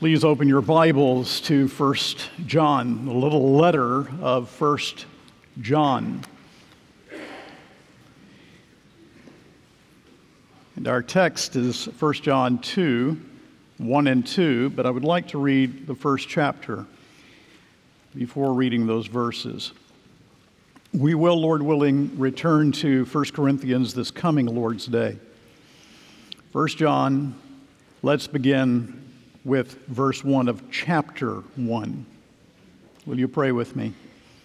Please open your Bibles to 1 John, the little letter of 1 John. And our text is 1 John 2, 1 and 2, but I would like to read the first chapter before reading those verses. We will, Lord willing, return to 1 Corinthians this coming Lord's Day. 1 John, let's begin with verse 1 of chapter 1. Will you pray with me?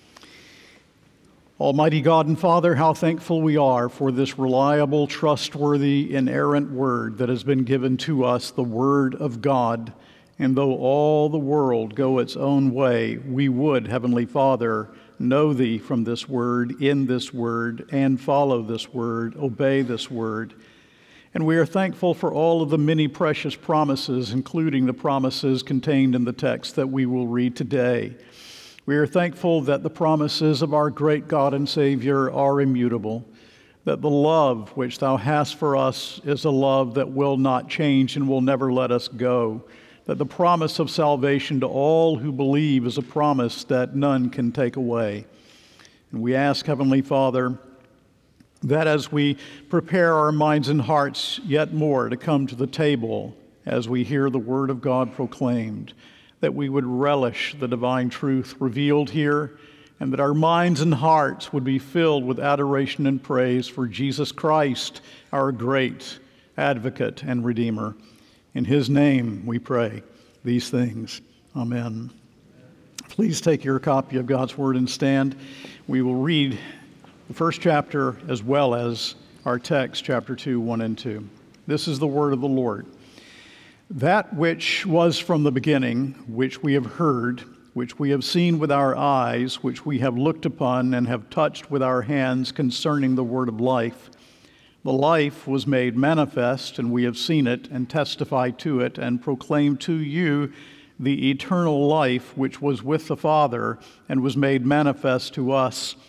Almighty God and Father, how thankful we are for this reliable, trustworthy, inerrant word that has been given to us, the Word of God. And though all the world go its own way, we would, Heavenly Father, know Thee from this word, in this word, and follow this word, obey this word. And we are thankful for all of the many precious promises, including the promises contained in the text that we will read today. We are thankful that the promises of our great God and Savior are immutable, that the love which Thou hast for us is a love that will not change and will never let us go, that the promise of salvation to all who believe is a promise that none can take away. And we ask, Heavenly Father, that as we prepare our minds and hearts yet more to come to the table as we hear the Word of God proclaimed, that we would relish the divine truth revealed here, and that our minds and hearts would be filled with adoration and praise for Jesus Christ, our great advocate and Redeemer. In His name we pray these things. Amen. Please take your copy of God's Word and stand. We will read the first chapter as well as our text, chapter 2, 1 and 2. This is the word of the Lord. That which was from the beginning, which we have heard, which we have seen with our eyes, which we have looked upon and have touched with our hands concerning the word of life. The life was made manifest, and we have seen it and testify to it and proclaim to you the eternal life which was with the Father and was made manifest to us.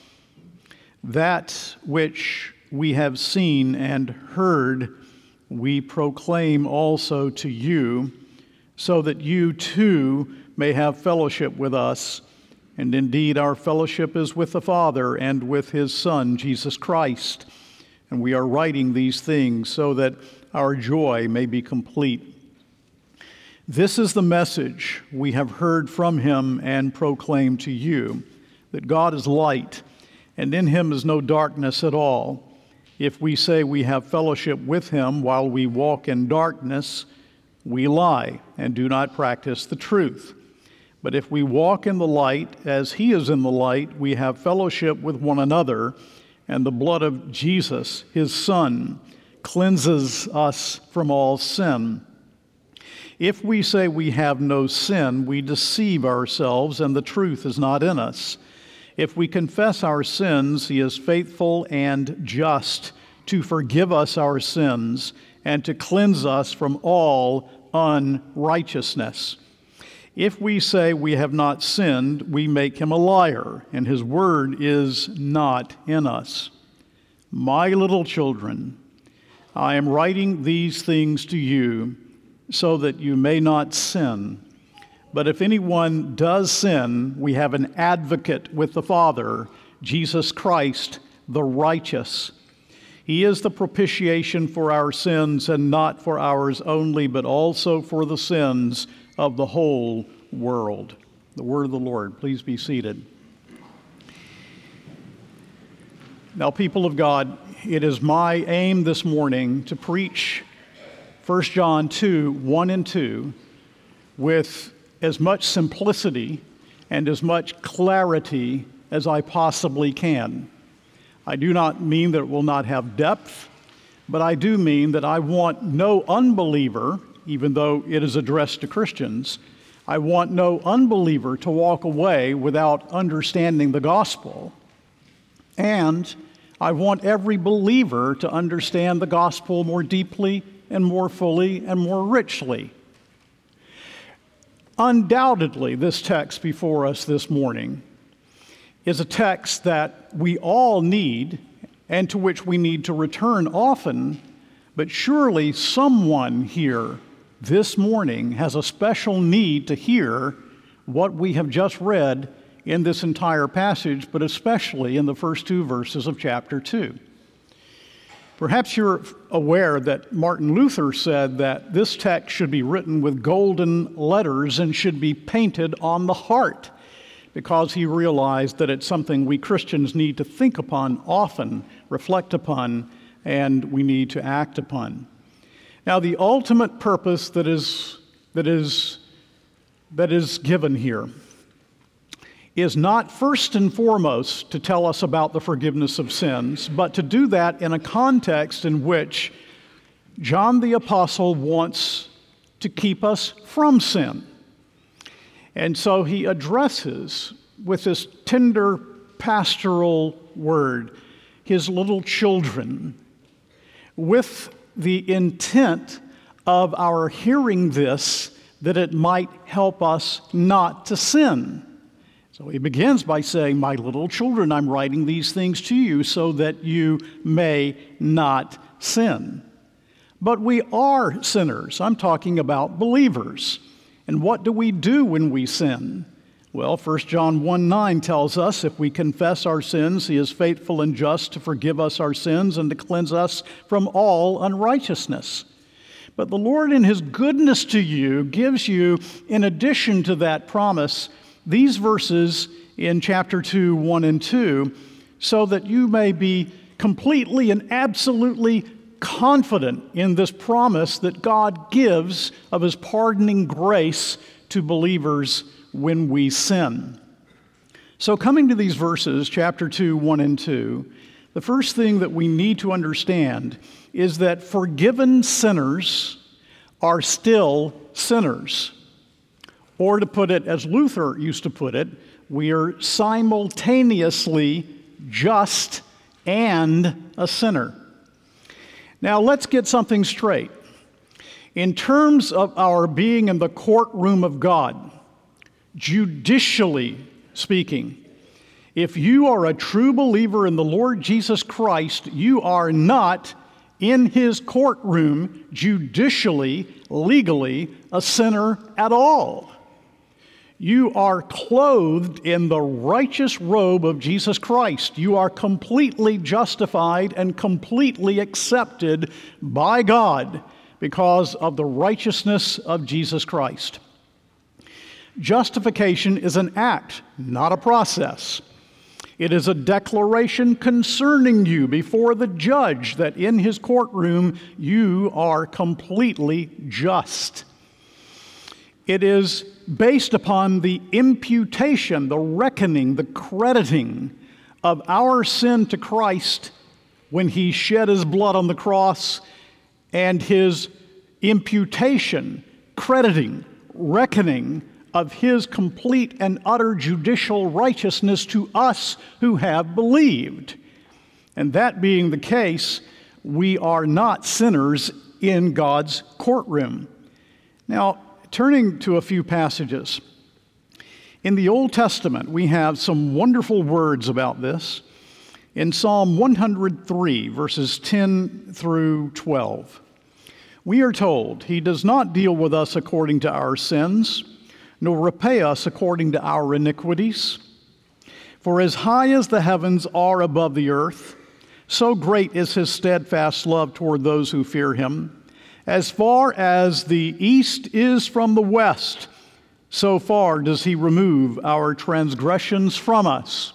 That which we have seen and heard, we proclaim also to you, so that you too may have fellowship with us. And indeed, our fellowship is with the Father and with His Son, Jesus Christ. And we are writing these things so that our joy may be complete. This is the message we have heard from Him and proclaim to you, that God is light, and in Him is no darkness at all. If we say we have fellowship with Him while we walk in darkness, we lie and do not practice the truth. But if we walk in the light as He is in the light, we have fellowship with one another, and the blood of Jesus, His Son, cleanses us from all sin. If we say we have no sin, we deceive ourselves, and the truth is not in us. If we confess our sins, He is faithful and just to forgive us our sins and to cleanse us from all unrighteousness. If we say we have not sinned, we make Him a liar, and His word is not in us. My little children, I am writing these things to you so that you may not sin. But if anyone does sin, we have an advocate with the Father, Jesus Christ, the righteous. He is the propitiation for our sins, and not for ours only, but also for the sins of the whole world. The word of the Lord. Please be seated. Now, people of God, it is my aim this morning to preach 1 John 2, 1 and 2 with as much simplicity and as much clarity as I possibly can. I do not mean that it will not have depth, but I do mean that I want no unbeliever, even though it is addressed to Christians, I want no unbeliever to walk away without understanding the gospel. And I want every believer to understand the gospel more deeply and more fully and more richly. Undoubtedly, this text before us this morning is a text that we all need and to which we need to return often, but surely someone here this morning has a special need to hear what we have just read in this entire passage, but especially in the first 2 verses of chapter 2. Perhaps you're aware that Martin Luther said that this text should be written with golden letters and should be painted on the heart, because he realized that it's something we Christians need to think upon often, reflect upon, and we need to act upon. Now, the ultimate purpose that is given here is not first and foremost to tell us about the forgiveness of sins, but to do that in a context in which John the Apostle wants to keep us from sin. And so he addresses, with this tender pastoral word, his little children, with the intent of our hearing this, that it might help us not to sin. So he begins by saying, "My little children, I'm writing these things to you so that you may not sin." But we are sinners. I'm talking about believers. And what do we do when we sin? Well, 1 John 1:9 tells us if we confess our sins, he is faithful and just to forgive us our sins and to cleanse us from all unrighteousness. But the Lord in his goodness to you gives you, in addition to that promise, these verses in chapter 2, 1 and 2, so that you may be completely and absolutely confident in this promise that God gives of his pardoning grace to believers when we sin. So coming to these verses, chapter 2, 1 and 2, the first thing that we need to understand is that forgiven sinners are still sinners. Or to put it as Luther used to put it, we are simultaneously just and a sinner. Now let's get something straight. In terms of our being in the courtroom of God, judicially speaking, if you are a true believer in the Lord Jesus Christ, you are not in his courtroom judicially, legally, a sinner at all. You are clothed in the righteous robe of Jesus Christ. You are completely justified and completely accepted by God because of the righteousness of Jesus Christ. Justification is an act, not a process. It is a declaration concerning you before the judge that in his courtroom you are completely just. It is based upon the imputation, the reckoning, the crediting of our sin to Christ when he shed his blood on the cross, and his imputation, crediting, reckoning of his complete and utter judicial righteousness to us who have believed. And that being the case, we are not sinners in God's courtroom. Now, turning to a few passages. In the Old Testament, we have some wonderful words about this. In Psalm 103, verses 10 through 12, we are told, "He does not deal with us according to our sins, nor repay us according to our iniquities. For as high as the heavens are above the earth, so great is his steadfast love toward those who fear him. As far as the east is from the west, so far does he remove our transgressions from us."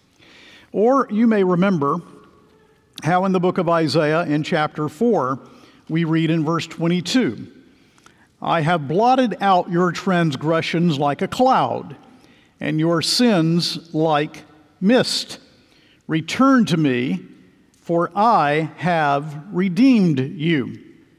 Or you may remember how in the book of Isaiah in chapter 4, we read in verse 22, "I have blotted out your transgressions like a cloud, and your sins like mist. Return to me, for I have redeemed you."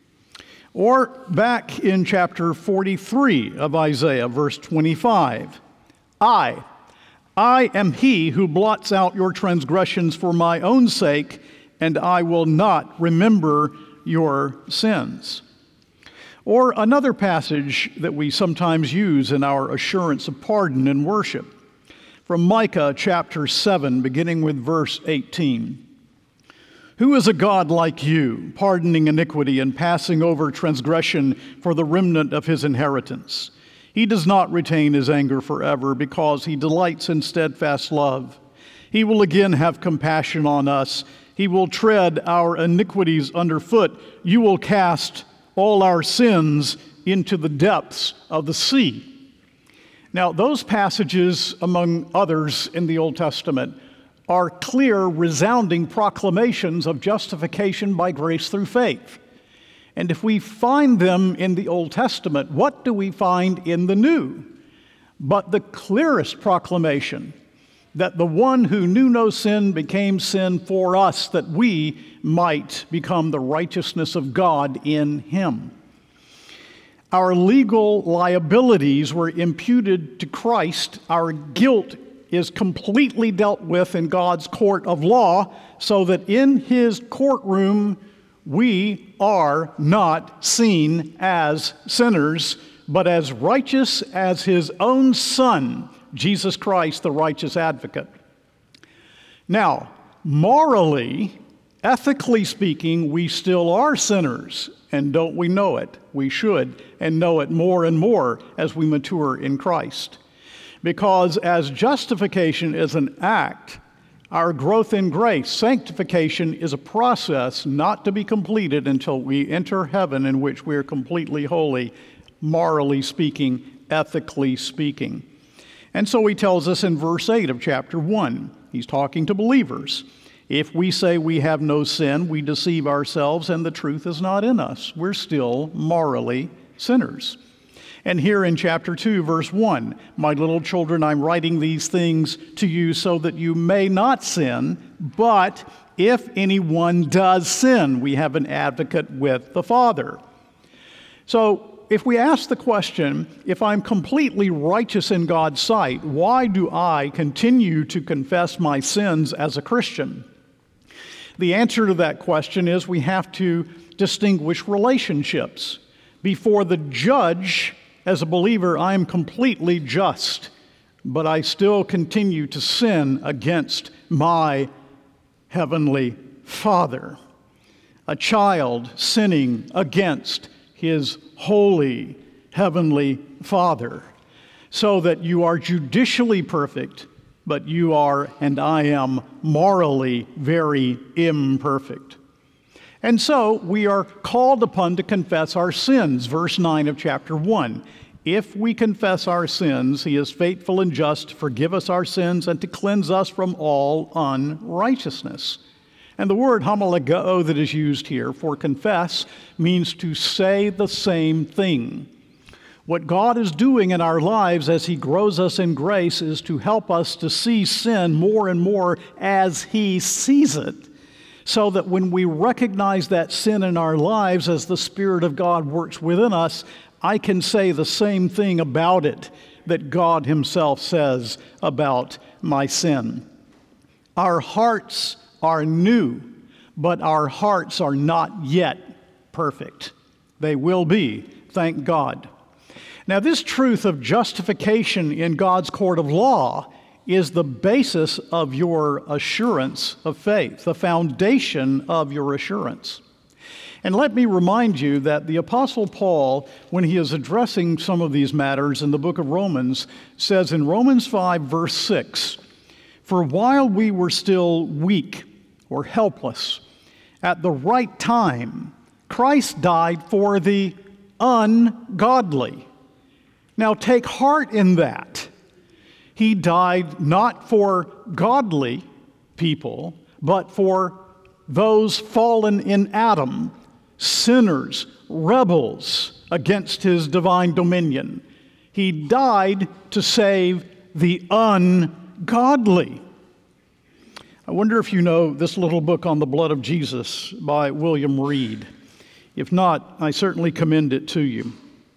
Or back in chapter 43 of Isaiah, verse 25, I am he who blots out your transgressions for my own sake, and I will not remember your sins. Or another passage that we sometimes use in our assurance of pardon in worship, from Micah chapter 7, beginning with verse 18. Who is a God like you, pardoning iniquity and passing over transgression for the remnant of his inheritance? He does not retain his anger forever because he delights in steadfast love. He will again have compassion on us. He will tread our iniquities underfoot. You will cast all our sins into the depths of the sea. Now, those passages, among others in the Old Testament, are clear, resounding proclamations of justification by grace through faith. And if we find them in the Old Testament, what do we find in the New? But the clearest proclamation that the one who knew no sin became sin for us, that we might become the righteousness of God in him. Our legal liabilities were imputed to Christ. Our guilt is completely dealt with in God's court of law, so that in his courtroom we are not seen as sinners, but as righteous as his own Son, Jesus Christ, the righteous advocate. Now, morally, ethically speaking, we still are sinners, and don't we know it? We should, and know it more and more as we mature in Christ. Because as justification is an act, our growth in grace, sanctification, is a process not to be completed until we enter heaven, in which we are completely holy, morally speaking, ethically speaking. And so he tells us in verse 8 of chapter 1, he's talking to believers. If we say we have no sin, we deceive ourselves and the truth is not in us. We're still morally sinners. And here in chapter 2, verse 1, my little children, I'm writing these things to you so that you may not sin, but if anyone does sin, we have an advocate with the Father. So if we ask the question, if I'm completely righteous in God's sight, why do I continue to confess my sins as a Christian? The answer to that question is we have to distinguish relationships. Before the judge, as a believer, I am completely just, but I still continue to sin against my heavenly Father. A child sinning against his holy heavenly Father, so that you are judicially perfect, but you are and I am morally very imperfect. And so we are called upon to confess our sins, verse 9 of chapter 1. If we confess our sins, he is faithful and just to forgive us our sins and to cleanse us from all unrighteousness. And the word homologeo that is used here for confess means to say the same thing. What God is doing in our lives as he grows us in grace is to help us to see sin more and more as he sees it, so that when we recognize that sin in our lives as the Spirit of God works within us, I can say the same thing about it that God himself says about my sin. Our hearts are new, but our hearts are not yet perfect. They will be, thank God. Now, this truth of justification in God's court of law is the basis of your assurance of faith, the foundation of your assurance. And let me remind you that the Apostle Paul, when he is addressing some of these matters in the book of Romans, says in Romans 5, verse 6, "For while we were still weak or helpless, at the right time, Christ died for the ungodly." Now take heart in that. He died not for godly people, but for those fallen in Adam, sinners, rebels against his divine dominion. He died to save the ungodly. I wonder if you know this little book on the blood of Jesus by William Reed. If not, I certainly commend it to you.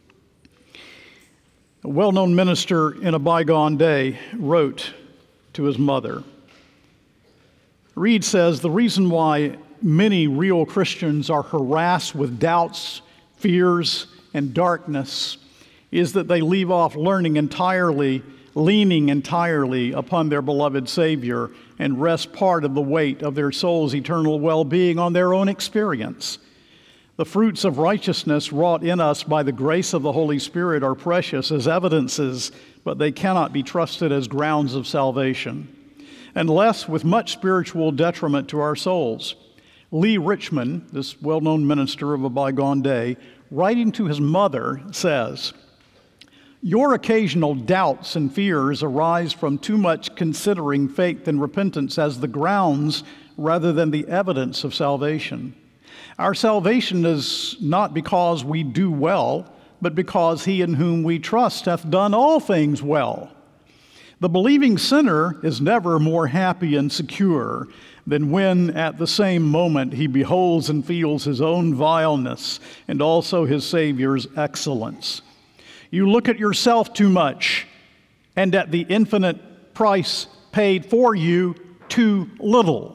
A well-known minister in a bygone day wrote to his mother. Reed says, "The reason why many real Christians are harassed with doubts, fears, and darkness is that they leave off learning entirely leaning entirely upon their beloved Savior, and rest part of the weight of their soul's eternal well-being on their own experience. The fruits of righteousness wrought in us by the grace of the Holy Spirit are precious as evidences, but they cannot be trusted as grounds of salvation, unless with much spiritual detriment to our souls. Lee Richmond, this well-known minister of a bygone day, writing to his mother, says, "Your occasional doubts and fears arise from too much considering faith and repentance as the grounds rather than the evidence of salvation. Our salvation is not because we do well, but because he in whom we trust hath done all things well. The believing sinner is never more happy and secure than when at the same moment he beholds and feels his own vileness and also his Savior's excellence. You look at yourself too much and at the infinite price paid for you too little.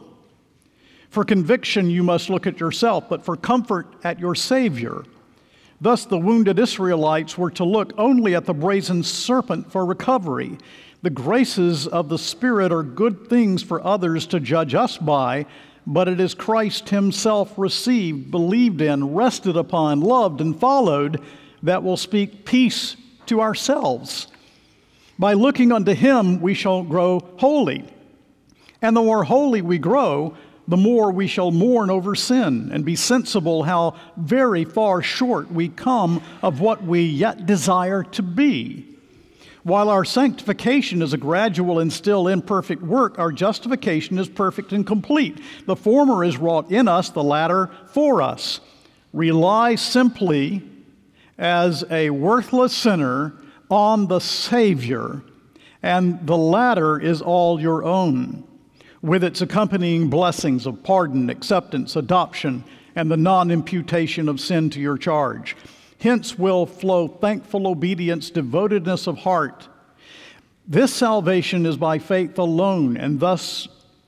For conviction you must look at yourself, but for comfort at your Savior. Thus the wounded Israelites were to look only at the brazen serpent for recovery. The graces of the Spirit are good things for others to judge us by, but it is Christ himself received, believed in, rested upon, loved, and followed that will speak peace to ourselves. By looking unto him we shall grow holy. And the more holy we grow, the more we shall mourn over sin and be sensible how very far short we come of what we yet desire to be. While our sanctification is a gradual and still imperfect work, our justification is perfect and complete. The former is wrought in us, the latter for us. Rely simply as a worthless sinner on the Savior, and the latter is all your own, with its accompanying blessings of pardon, acceptance, adoption, and the non-imputation of sin to your charge. Hence will flow thankful obedience, devotedness of heart. This salvation is by faith alone, and thus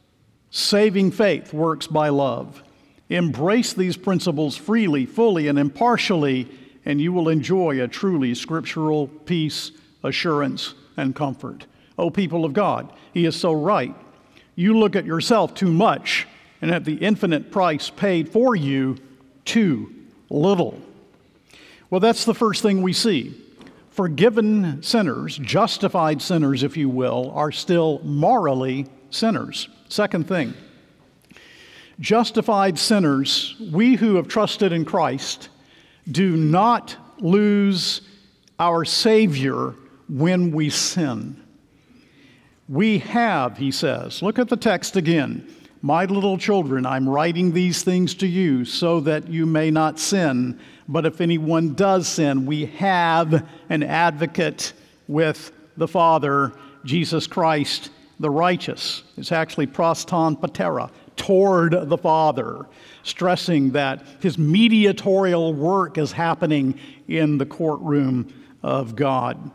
saving faith works by love. Embrace these principles freely, fully, and impartially, and you will enjoy a truly scriptural peace, assurance, and comfort. O people of God, he is so right. You look at yourself too much and at the infinite price paid for you too little. Well, that's the first thing we see. Forgiven sinners, justified sinners, if you will, are still morally sinners. Second thing, justified sinners, we who have trusted in Christ, do not lose our Savior when we sin. We have, he says, look at the text again. My little children, I'm writing these things to you so that you may not sin. But if anyone does sin, we have an advocate with the Father, Jesus Christ, the righteous. It's actually proston patera, toward the Father, stressing that his mediatorial work is happening in the courtroom of God.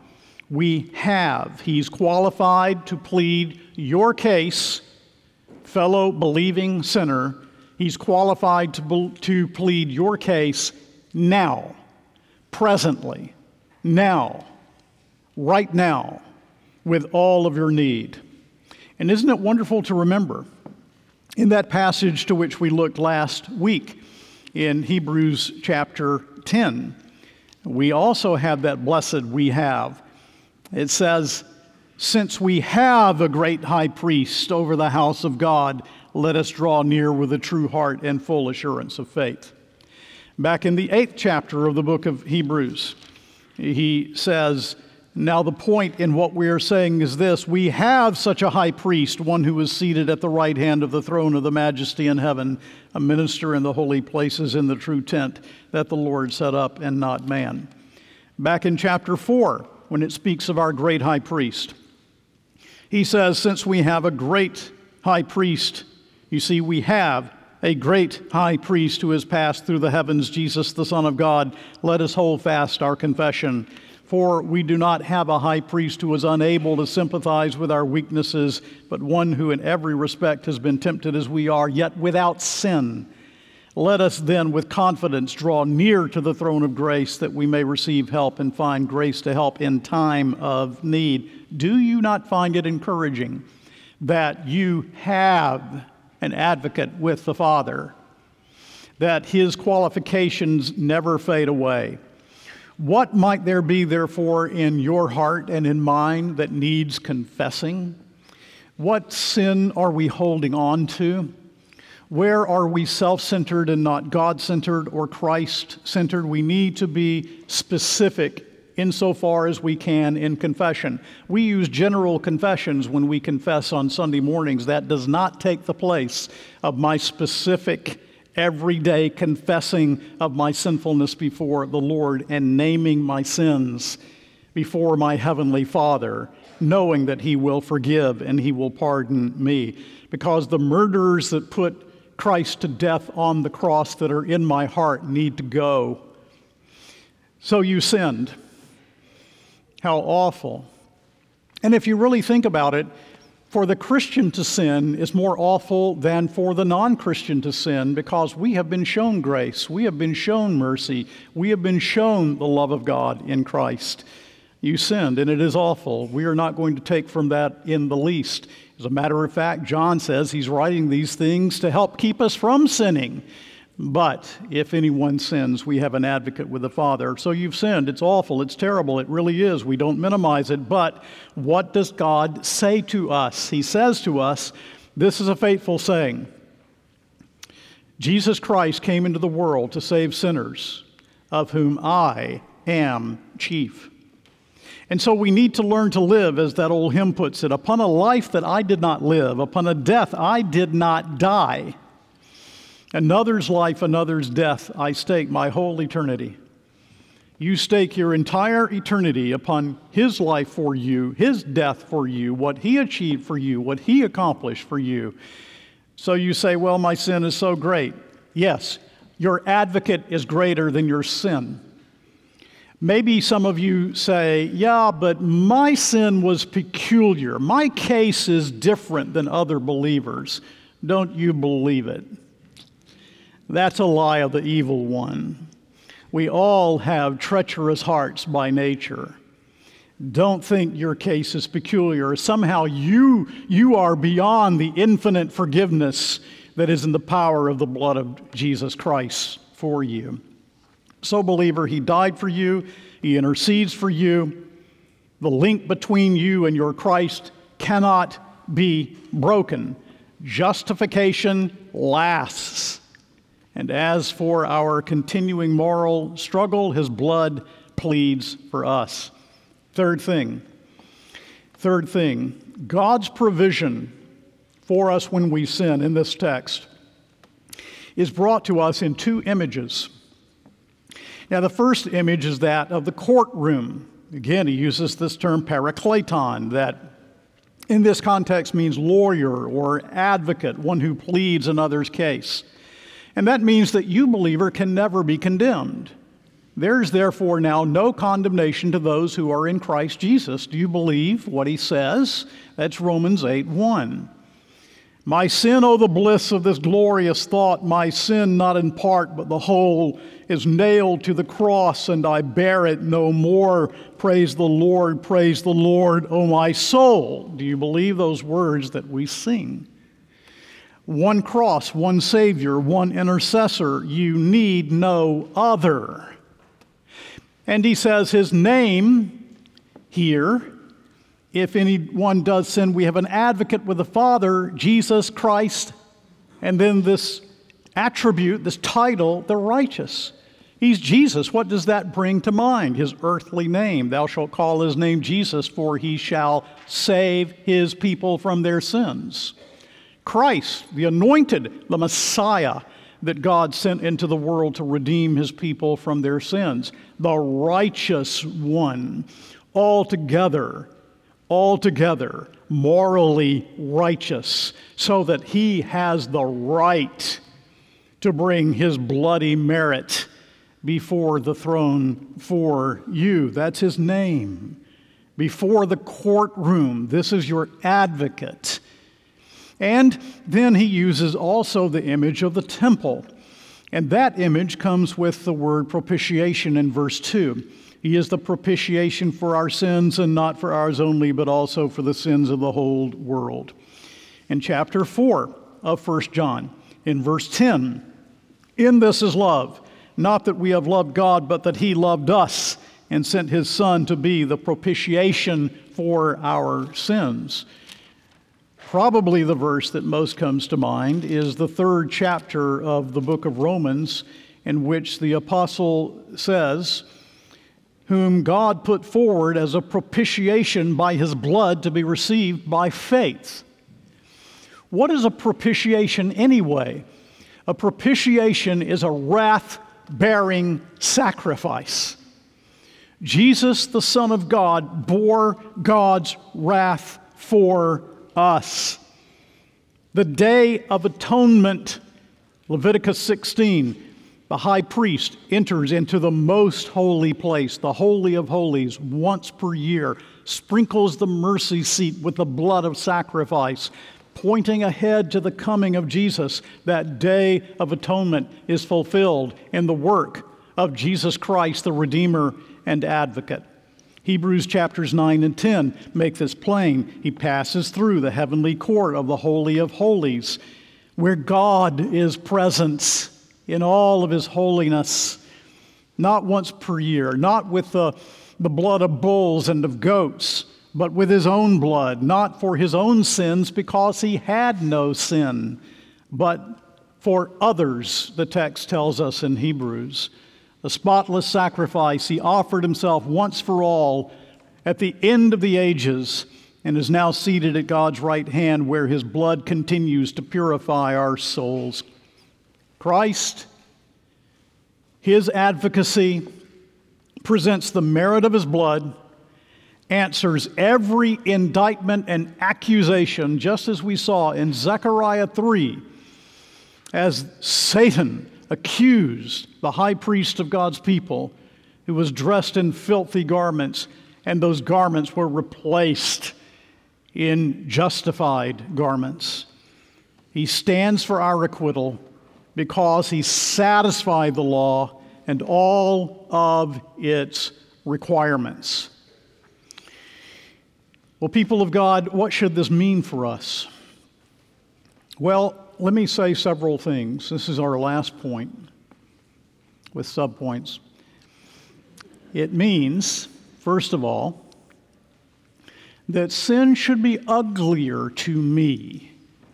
He's qualified to plead your case, fellow believing sinner. He's qualified to plead your case now, presently, now, right now, with all of your need. And isn't it wonderful to remember in that passage to which we looked last week in Hebrews chapter 10, we also have that blessed we have. It says, since we have a great high priest over the house of God, let us draw near with a true heart and full assurance of faith. Back in the 8th chapter of the book of Hebrews, he says, now the point in what we are saying is this: we have such a high priest, one who is seated at the right hand of the throne of the majesty in heaven, a minister in the holy places in the true tent that the Lord set up and not man. Back in chapter 4, when it speaks of our great high priest, he says, since we have a great high priest, you see, we have a great high priest who has passed through the heavens, Jesus, the Son of God, let us hold fast our confession. For we do not have a high priest who is unable to sympathize with our weaknesses, but one who in every respect has been tempted as we are, yet without sin. Let us then with confidence draw near to the throne of grace that we may receive help and find grace to help in time of need. Do you not find it encouraging that you have an advocate with the Father, that his qualifications never fade away? What might there be, therefore, in your heart and in mine that needs confessing? What sin are we holding on to? Where are we self-centered and not God-centered or Christ-centered? We need to be specific insofar as we can in confession. We use general confessions when we confess on Sunday mornings. That does not take the place of my specific everyday confessing of my sinfulness before the Lord and naming my sins before my Heavenly Father, knowing that He will forgive and He will pardon me. Because the murderers that put Christ to death on the cross that are in my heart need to go. So you sinned. How awful. And if you really think about it, for the Christian to sin is more awful than for the non-Christian to sin, because we have been shown grace, we have been shown mercy, we have been shown the love of God in Christ. You sinned, and it is awful. We are not going to take from that in the least. As a matter of fact, John says he's writing these things to help keep us from sinning. But if anyone sins, we have an advocate with the Father. So you've sinned. It's awful. It's terrible. It really is. We don't minimize it. But what does God say to us? He says to us, this is a faithful saying. Jesus Christ came into the world to save sinners, of whom I am chief. And so we need to learn to live, as that old hymn puts it, upon a life that I did not live, upon a death I did not die. Another's life, another's death, I stake my whole eternity. You stake your entire eternity upon His life for you, His death for you, what He achieved for you, what He accomplished for you. So you say, well, my sin is so great. Yes, your advocate is greater than your sin. Maybe some of you say, yeah, but my sin was peculiar. My case is different than other believers. Don't you believe it? That's a lie of the evil one. We all have treacherous hearts by nature. Don't think your case is peculiar. Somehow you are beyond the infinite forgiveness that is in the power of the blood of Jesus Christ for you. So, believer, He died for you. He intercedes for you. The link between you and your Christ cannot be broken. Justification lasts. And as for our continuing moral struggle, His blood pleads for us. Third thing, God's provision for us when we sin in this text is brought to us in two images. Now, the first image is that of the courtroom. Again, he uses this term parakleton, that in this context means lawyer or advocate, one who pleads another's case. And that means that you, believer, can never be condemned. There is therefore now no condemnation to those who are in Christ Jesus. Do you believe what he says? That's Romans 8:1. My sin, oh the bliss of this glorious thought, my sin not in part but the whole is nailed to the cross, and I bear it no more. Praise the Lord, oh my soul. Do you believe those words that we sing? One cross, one Savior, one intercessor. You need no other. And he says his name here, if anyone does sin, we have an advocate with the Father, Jesus Christ, and then this attribute, this title, the righteous. He's Jesus. What does that bring to mind? His earthly name. Thou shalt call his name Jesus, for he shall save his people from their sins. Christ, the anointed, the Messiah that God sent into the world to redeem his people from their sins. The righteous one, altogether, morally righteous, so that he has the right to bring his bloody merit before the throne for you. That's his name. Before the courtroom, this is your advocate. And then he uses also the image of the temple. And that image comes with the word propitiation in verse 2. He is the propitiation for our sins, and not for ours only, but also for the sins of the whole world. In chapter 4 of 1 John, in verse 10, in this is love, not that we have loved God, but that he loved us and sent his Son to be the propitiation for our sins. Probably the verse that most comes to mind is the 3rd chapter of the book of Romans, in which the apostle says, whom God put forward as a propitiation by his blood to be received by faith. What is a propitiation anyway? A propitiation is a wrath-bearing sacrifice. Jesus, the Son of God, bore God's wrath for us. The Day of Atonement, Leviticus 16, the high priest enters into the most holy place, the Holy of Holies, once per year, sprinkles the mercy seat with the blood of sacrifice, pointing ahead to the coming of Jesus. That Day of Atonement is fulfilled in the work of Jesus Christ, the Redeemer and Advocate. Hebrews chapters 9 and 10 make this plain. He passes through the heavenly court of the Holy of Holies, where God is present in all of his holiness, not once per year, not with the blood of bulls and of goats, but with his own blood, not for his own sins because he had no sin, but for others, the text tells us in Hebrews. A spotless sacrifice, he offered himself once for all at the end of the ages and is now seated at God's right hand, where his blood continues to purify our souls. Christ, his advocacy, presents the merit of his blood, answers every indictment and accusation, just as we saw in Zechariah 3, as Satan accused the high priest of God's people, who was dressed in filthy garments, and those garments were replaced in justified garments. He stands for our acquittal because he satisfied the law and all of its requirements. Well, people of God, what should this mean for us? Well, let me say several things. This is our last point with subpoints. It means, first of all, that sin should be uglier to me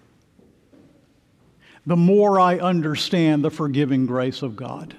the more I understand the forgiving grace of God.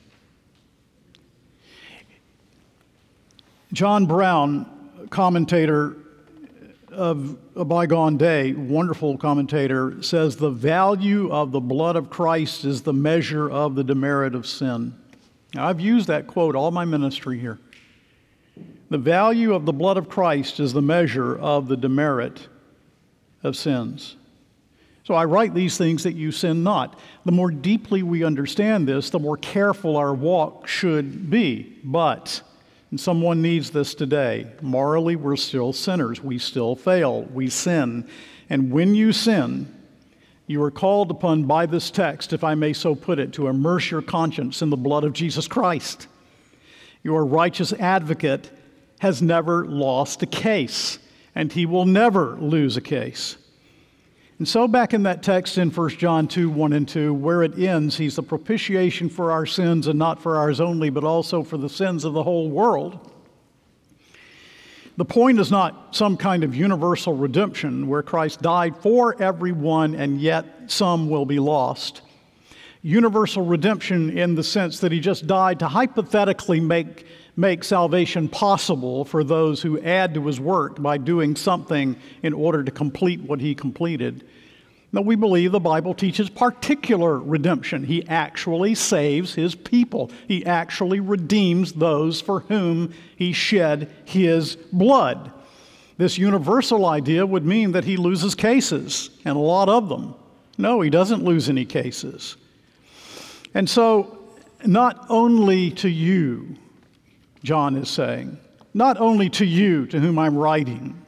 John Brown, commentator of a bygone day, wonderful commentator, says the value of the blood of Christ is the measure of the demerit of sin. Now, I've used that quote all my ministry here. The value of the blood of Christ is the measure of the demerit of sins. So I write these things that you sin not. The more deeply we understand this, the more careful our walk should be. But, and someone needs this today, morally we're still sinners. We still fail. We sin. And when you sin, you are called upon by this text, if I may so put it, to immerse your conscience in the blood of Jesus Christ. Your righteous advocate has never lost a case, and he will never lose a case. And so back in that text in 1 John 2, 1 and 2, where it ends, he's the propitiation for our sins, and not for ours only, but also for the sins of the whole world. The point is not some kind of universal redemption where Christ died for everyone and yet some will be lost. Universal redemption in the sense that he just died to hypothetically make salvation possible for those who add to his work by doing something in order to complete what he completed. Now, we believe the Bible teaches particular redemption. He actually saves his people. He actually redeems those for whom he shed his blood. This universal idea would mean that he loses cases, and a lot of them. No, he doesn't lose any cases. And so, not only to you, John is saying, not only to you to whom I'm writing,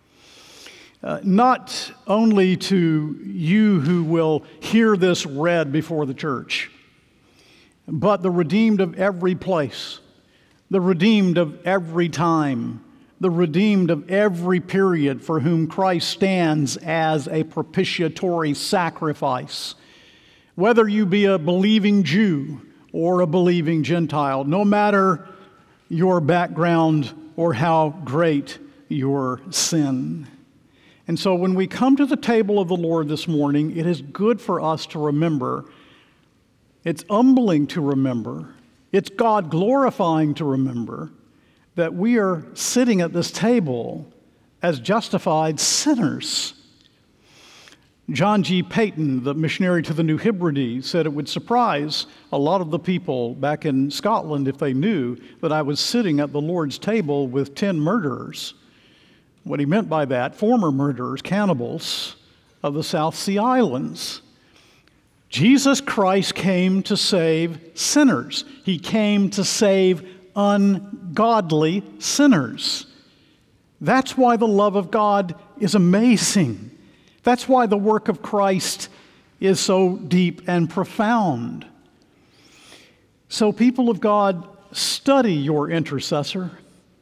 not only to you who will hear this read before the church, but the redeemed of every place, the redeemed of every time, the redeemed of every period, for whom Christ stands as a propitiatory sacrifice. Whether you be a believing Jew or a believing Gentile, no matter your background or how great your sin. And so when we come to the table of the Lord this morning, it is good for us to remember. It's humbling to remember. It's God glorifying to remember that we are sitting at this table as justified sinners. John G. Paton, the missionary to the New Hebrides, said it would surprise a lot of the people back in Scotland if they knew that I was sitting at the Lord's table with 10 murderers. What he meant by that, former murderers, cannibals of the South Sea Islands. Jesus Christ came to save sinners. He came to save ungodly sinners. That's why the love of God is amazing. That's why the work of Christ is so deep and profound. So, people of God, study your intercessor.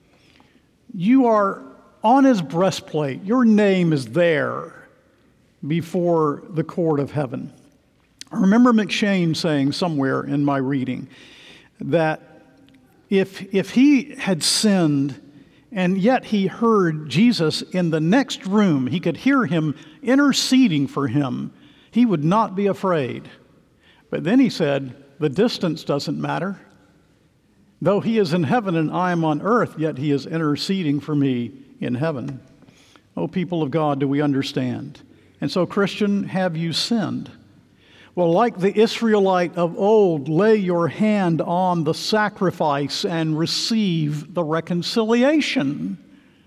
You are on his breastplate. Your name is there before the court of heaven. I remember McShane saying somewhere in my reading that if he had sinned and yet he heard Jesus in the next room, he could hear him interceding for him, he would not be afraid. But then he said, the distance doesn't matter. Though he is in heaven and I am on earth, yet he is interceding for me in heaven. Oh, people of God, do we understand? And so, Christian, have you sinned? Well, like the Israelite of old, lay your hand on the sacrifice and receive the reconciliation.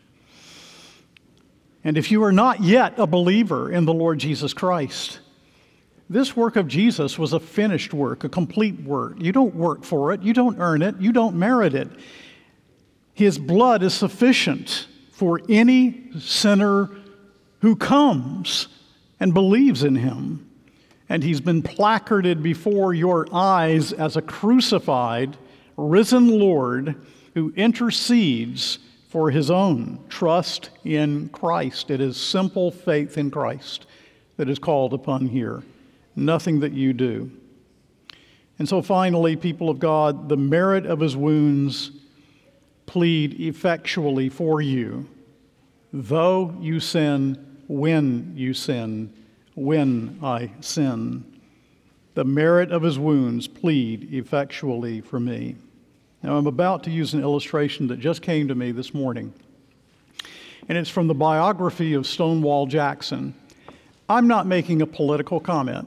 And if you are not yet a believer in the Lord Jesus Christ, this work of Jesus was a finished work, a complete work. You don't work for it. You don't earn it. You don't merit it. His blood is sufficient for any sinner who comes and believes in him. And he's been placarded before your eyes as a crucified, risen Lord who intercedes for his own. Trust in Christ. It is simple faith in Christ that is called upon here. Nothing that you do. And so finally, people of God, the merit of his wounds plead effectually for you, though you sin, when you sin, when I sin. The merit of his wounds plead effectually for me. Now, I'm about to use an illustration that just came to me this morning, and it's from the biography of Stonewall Jackson. I'm not making a political comment.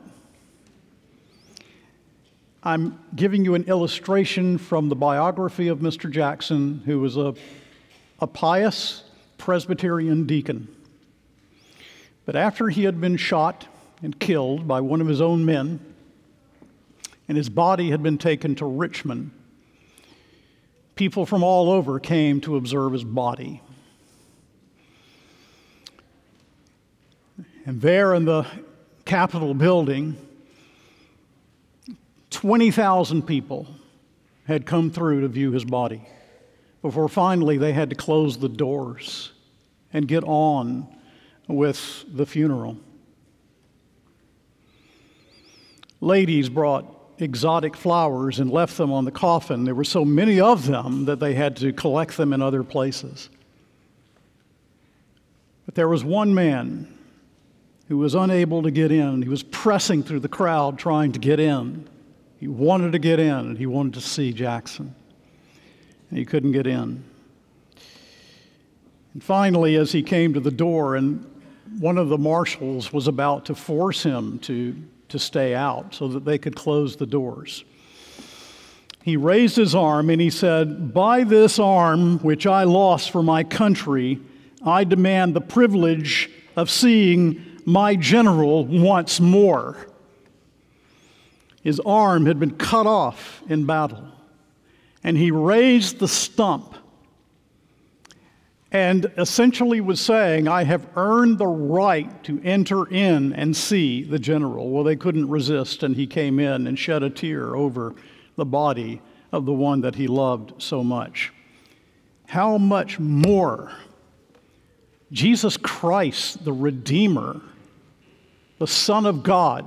I'm giving you an illustration from the biography of Mr. Jackson, who was a pious Presbyterian deacon. But after he had been shot and killed by one of his own men, and his body had been taken to Richmond, people from all over came to observe his body. And there in the Capitol building, 20,000 people had come through to view his body before finally they had to close the doors and get on with the funeral. Ladies brought exotic flowers and left them on the coffin. There were so many of them that they had to collect them in other places. But there was one man who was unable to get in. He was pressing through the crowd trying to get in. He wanted to get in, and he wanted to see Jackson. And he couldn't get in. And finally, as he came to the door, and one of the marshals was about to force him to stay out so that they could close the doors, he raised his arm and he said, "By this arm, which I lost for my country, I demand the privilege of seeing my general once more." His arm had been cut off in battle, and he raised the stump and essentially was saying, "I have earned the right to enter in and see the general." Well, they couldn't resist, and he came in and shed a tear over the body of the one that he loved so much. How much more Jesus Christ, the Redeemer, the Son of God,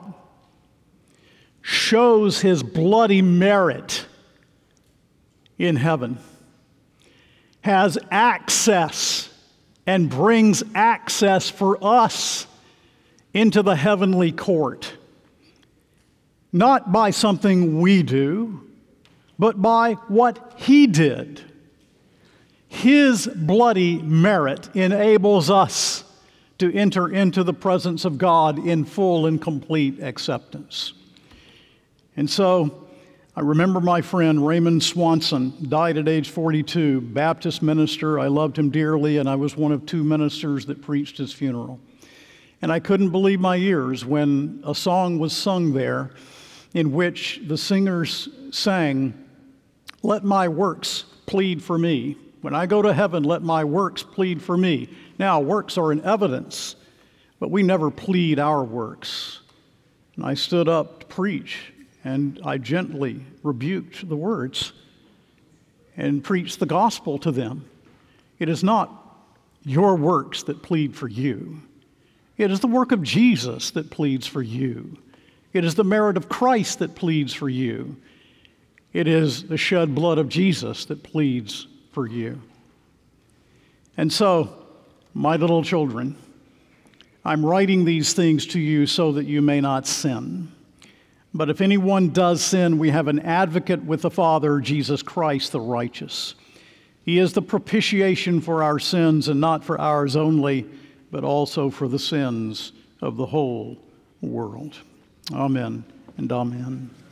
shows his bloody merit in heaven, has access and brings access for us into the heavenly court, not by something we do, but by what he did. His bloody merit enables us to enter into the presence of God in full and complete acceptance. And so, I remember my friend Raymond Swanson died at age 42, Baptist minister. I loved him dearly, and I was one of 2 ministers that preached his funeral. And I couldn't believe my ears when a song was sung there in which the singers sang, "Let my works plead for me. When I go to heaven, let my works plead for me." Now, works are an evidence, but we never plead our works. And I stood up to preach, and I gently rebuked the words and preached the gospel to them. It is not your works that plead for you. It is the work of Jesus that pleads for you. It is the merit of Christ that pleads for you. It is the shed blood of Jesus that pleads for you. And so, my little children, I'm writing these things to you so that you may not sin. But if anyone does sin, we have an advocate with the Father, Jesus Christ the righteous. He is the propitiation for our sins, and not for ours only, but also for the sins of the whole world. Amen and amen.